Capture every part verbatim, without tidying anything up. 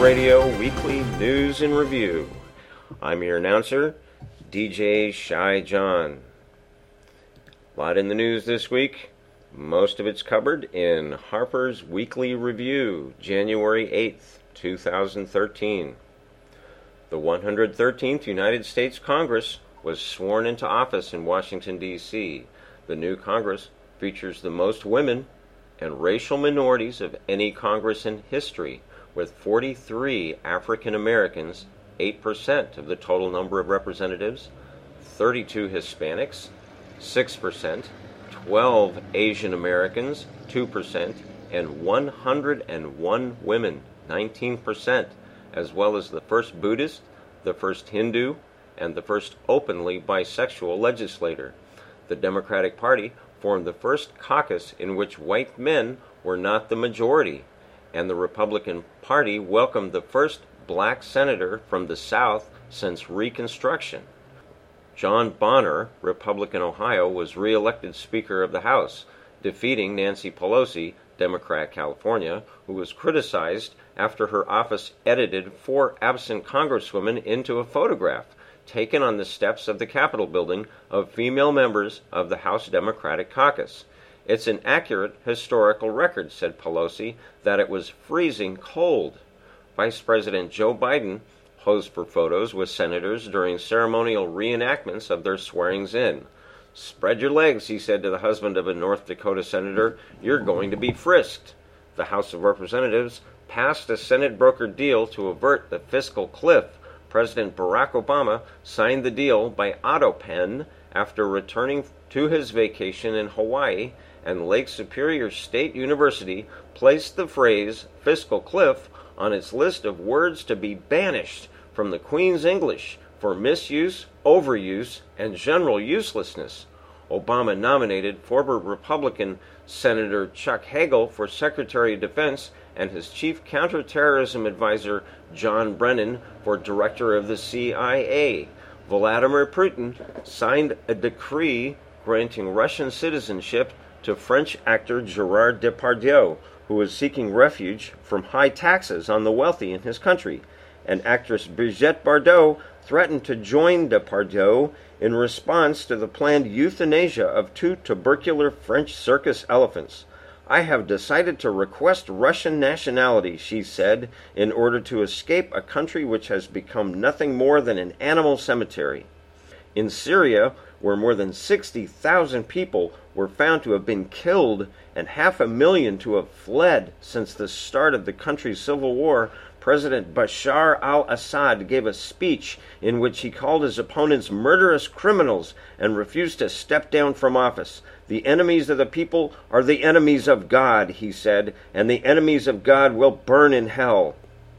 Radio Weekly News and Review. I'm your announcer, D J Shy John. A lot in the news this week. Most of it's covered in Harper's Weekly Review, January eighth, two thousand thirteen. The one hundred thirteenth United States Congress was sworn into office in Washington, D C The new Congress features the most women and racial minorities of any Congress in history, with forty-three African Americans, eight percent of the total number of representatives, thirty-two Hispanics, six percent, twelve Asian Americans, two percent, and one hundred one women, nineteen percent, as well as the first Buddhist, the first Hindu, and the first openly bisexual legislator. The Democratic Party formed the first caucus in which white men were not the majority, and the Republican Party welcomed the first black senator from the South since Reconstruction. John Bonner, Republican Ohio, was re-elected Speaker of the House, defeating Nancy Pelosi, Democrat California, who was criticized after her office edited four absent congresswomen into a photograph taken on the steps of the Capitol building of female members of the House Democratic Caucus. It's an accurate historical record, said Pelosi, that it was freezing cold. Vice President Joe Biden posed for photos with senators during ceremonial reenactments of their swearings-in. "Spread your legs," he said to the husband of a North Dakota senator. "You're going to be frisked." The House of Representatives passed a Senate-brokered deal to avert the fiscal cliff. President Barack Obama signed the deal by autopen after returning to his vacation in Hawaii, and Lake Superior State University placed the phrase fiscal cliff on its list of words to be banished from the Queen's English for misuse, overuse, and general uselessness. Obama nominated former Republican Senator Chuck Hagel for Secretary of Defense and his chief counterterrorism advisor John Brennan for director of the C I A. Vladimir Putin signed a decree granting Russian citizenship to French actor Gerard Depardieu, who was seeking refuge from high taxes on the wealthy in his country. And actress Brigitte Bardot threatened to join Depardieu in response to the planned euthanasia of two tubercular French circus elephants. "I have decided to request Russian nationality," she said, in order to escape a country which has become nothing more than an animal cemetery. In Syria, where more than sixty thousand people were found to have been killed and half a million to have fled since the start of the country's civil war, President Bashar al-Assad gave a speech in which he called his opponents murderous criminals and refused to step down from office. "The enemies of the people are the enemies of God," he said, "and the enemies of God will burn in hell."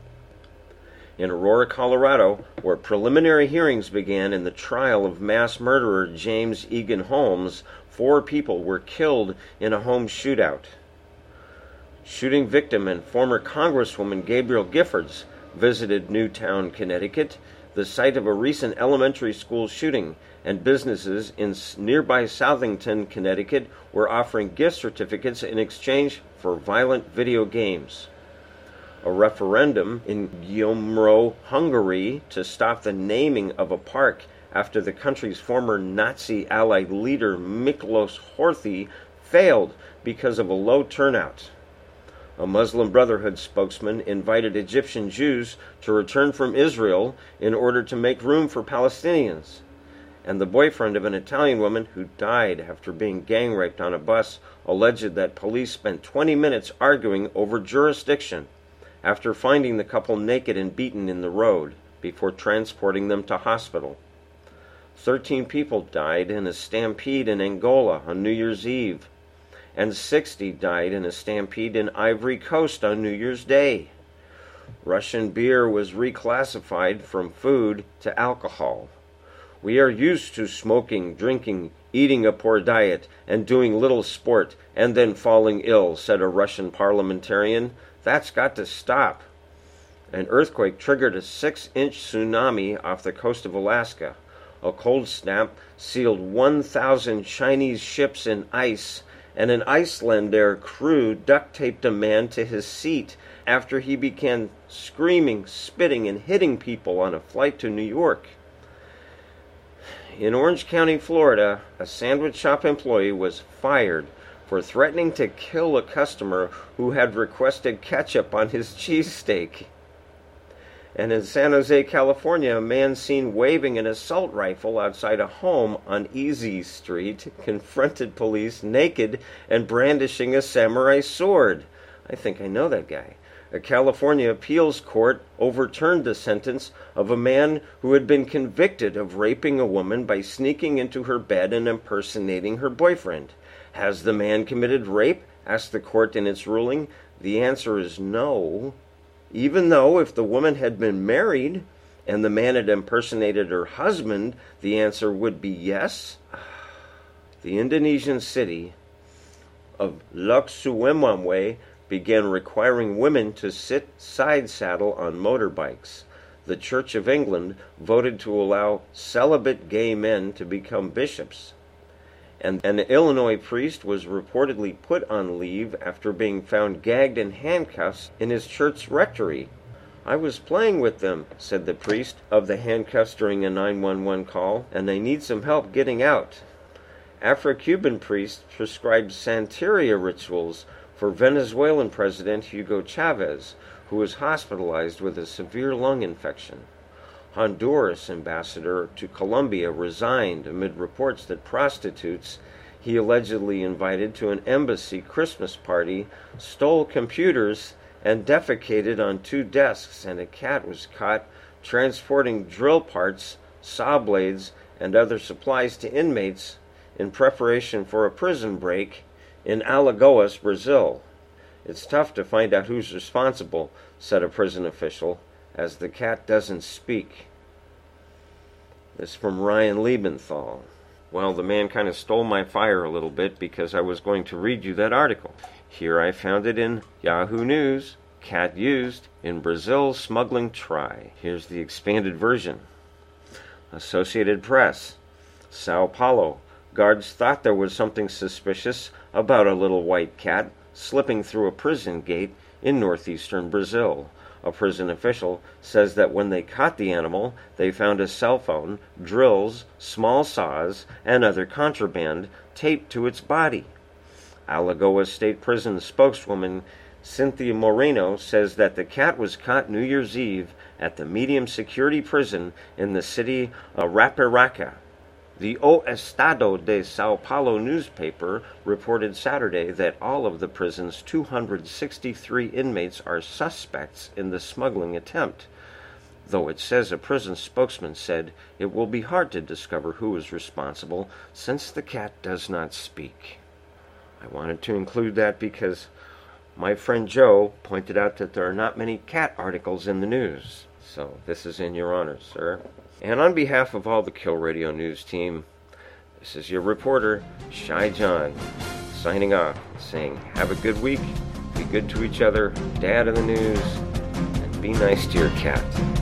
In Aurora, Colorado, where preliminary hearings began in the trial of mass murderer James Egan Holmes, four people were killed in a home shootout. Shooting victim and former Congresswoman Gabrielle Giffords visited Newtown, Connecticut, the site of a recent elementary school shooting, and businesses in nearby Southington, Connecticut, were offering gift certificates in exchange for violent video games. A referendum in Gyomro, Hungary, to stop the naming of a park after the country's former Nazi allied leader Miklos Horthy failed because of a low turnout. A Muslim Brotherhood spokesman invited Egyptian Jews to return from Israel in order to make room for Palestinians. And the boyfriend of an Italian woman who died after being gang raped on a bus alleged that police spent twenty minutes arguing over jurisdiction after finding the couple naked and beaten in the road before transporting them to hospital. Thirteen people died in a stampede in Angola on New Year's Eve, and sixty died in a stampede in Ivory Coast on New Year's Day. Russian beer was reclassified from food to alcohol. "We are used to smoking, drinking, eating a poor diet, and doing little sport, and then falling ill," said a Russian parliamentarian. "That's got to stop." An earthquake triggered a six-inch tsunami off the coast of Alaska. A cold snap sealed one thousand Chinese ships in ice and an Icelandair crew duct-taped a man to his seat after he began screaming, spitting, and hitting people on a flight to New York. In Orange County, Florida, a sandwich shop employee was fired for threatening to kill a customer who had requested ketchup on his cheesesteak. And in San Jose, California, a man seen waving an assault rifle outside a home on Easy Street confronted police naked and brandishing a samurai sword. I think I know that guy. A California appeals court overturned the sentence of a man who had been convicted of raping a woman by sneaking into her bed and impersonating her boyfriend. Has the man committed rape? Asked the court in its ruling. The answer is no. Even though if the woman had been married and the man had impersonated her husband, the answer would be yes. The Indonesian city of Lhokseumawe began requiring women to sit side saddle on motorbikes. The Church of England voted to allow celibate gay men to become bishops. And an Illinois priest was reportedly put on leave after being found gagged in handcuffs in his church rectory. I was playing with them, said the priest of the handcuffs during a nine one one call, and they need some help getting out. Afro-Cuban priests prescribed Santeria rituals for Venezuelan President Hugo Chavez, who was hospitalized with a severe lung infection. Honduras ambassador to Colombia resigned amid reports that prostitutes he allegedly invited to an embassy Christmas party stole computers and defecated on two desks, and a cat was caught transporting drill parts, saw blades, and other supplies to inmates in preparation for a prison break in Alagoas, Brazil. It's tough to find out who's responsible, said a prison official, as the cat doesn't speak. This from Ryan Liebenthal. Well, the man kind of stole my fire a little bit because I was going to read you that article. Here I found it in Yahoo News. Cat used in Brazil smuggling try. Here's the expanded version. Associated Press. Sao Paulo. Guards thought there was something suspicious about a little white cat slipping through a prison gate in northeastern Brazil. A prison official says that when they caught the animal, they found a cell phone, drills, small saws, and other contraband taped to its body. Alagoas State Prison spokeswoman Cynthia Moreno says that the cat was caught New Year's Eve at the medium security prison in the city of Arapiraca. The O Estado de Sao Paulo newspaper reported Saturday that all of the prison's two hundred sixty-three inmates are suspects in the smuggling attempt, though it says a prison spokesman said it will be hard to discover who is responsible since the cat does not speak. I wanted to include that because my friend Joe pointed out that there are not many cat articles in the news. So this is in your honor, sir. And on behalf of all the Kill Radio News team, this is your reporter, Shy John, signing off, saying have a good week, be good to each other, dad in the news, and be nice to your cat.